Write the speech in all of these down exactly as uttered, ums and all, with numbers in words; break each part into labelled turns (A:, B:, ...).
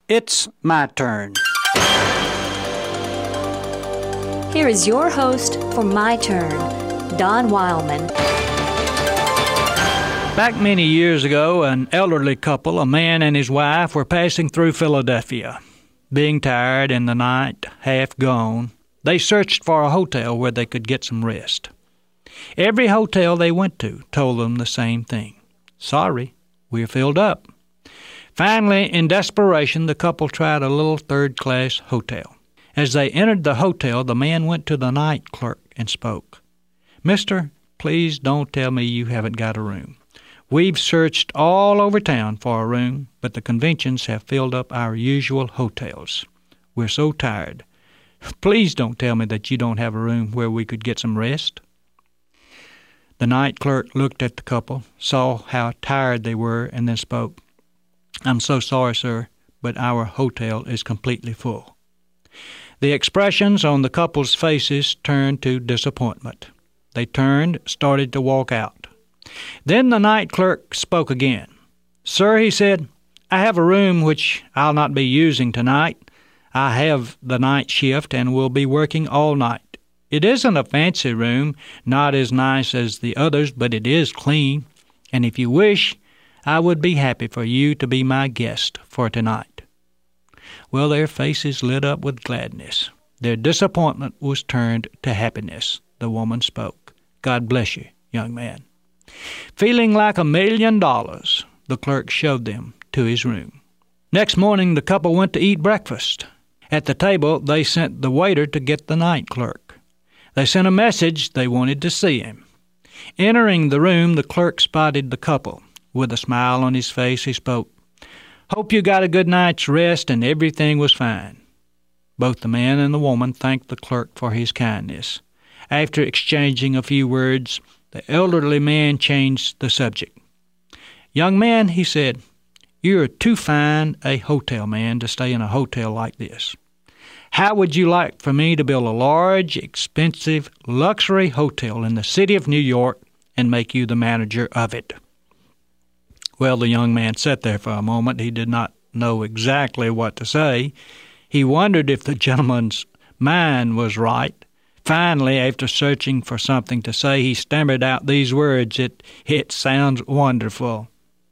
A: It's my turn.
B: Here is your host for My Turn, Don Wildman.
A: Back many years ago, an elderly couple, a man and his wife, were passing through Philadelphia. Being tired and the night half gone, they searched for a hotel where they could get some rest. Every hotel they went to told them the same thing. Sorry, we're filled up. Finally, in desperation, the couple tried a little third-class hotel. As they entered the hotel, the man went to the night clerk and spoke. Mister, please don't tell me you haven't got a room. We've searched all over town for a room, but the conventions have filled up our usual hotels. We're so tired. Please don't tell me that you don't have a room where we could get some rest. The night clerk looked at the couple, saw how tired they were, and then spoke. I'm so sorry, sir, but our hotel is completely full. The expressions on the couple's faces turned to disappointment. They turned, started to walk out. Then the night clerk spoke again. Sir, he said, I have a room which I'll not be using tonight. I have the night shift and will be working all night. It isn't a fancy room, not as nice as the others, but it is clean, and if you wish, I would be happy for you to be my guest for tonight. Well, their faces lit up with gladness. Their disappointment was turned to happiness. The woman spoke. God bless you, young man. Feeling like a million dollars, the clerk showed them to his room. Next morning, the couple went to eat breakfast. At the table, they sent the waiter to get the night clerk. They sent a message they wanted to see him. Entering the room, the clerk spotted the couple. With a smile on his face, he spoke. Hope you got a good night's rest and everything was fine. Both the man and the woman thanked the clerk for his kindness. After exchanging a few words, the elderly man changed the subject. Young man, he said, you're too fine a hotel man to stay in a hotel like this. How would you like for me to build a large, expensive, luxury hotel in the city of New York and make you the manager of it? Well, the young man sat there for a moment. He did not know exactly what to say. He wondered if the gentleman's mind was right. Finally, after searching for something to say, he stammered out these words, It, it sounds wonderful.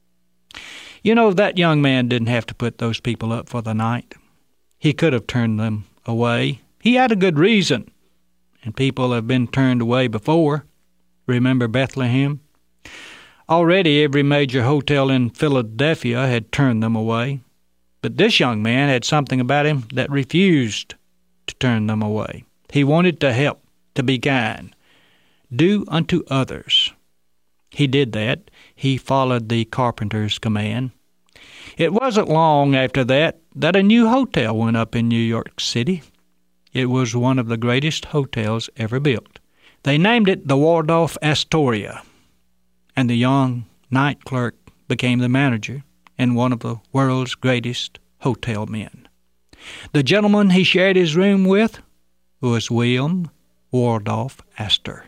A: You know, that young man didn't have to put those people up for the night. He could have turned them away. He had a good reason, and people have been turned away before. Remember Bethlehem? Already every major hotel in Philadelphia had turned them away, but this young man had something about him that refused to turn them away. He wanted to help, to be kind, do unto others. He did that. He followed the carpenter's command. It wasn't long after that that a new hotel went up in New York City. It was one of the greatest hotels ever built. They named it the Waldorf Astoria. And the young night clerk became the manager and one of the world's greatest hotel men. The gentleman he shared his room with was William Waldorf Astor.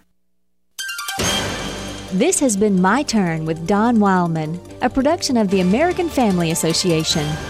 B: This has been My Turn with Don Wildman, a production of the American Family Association.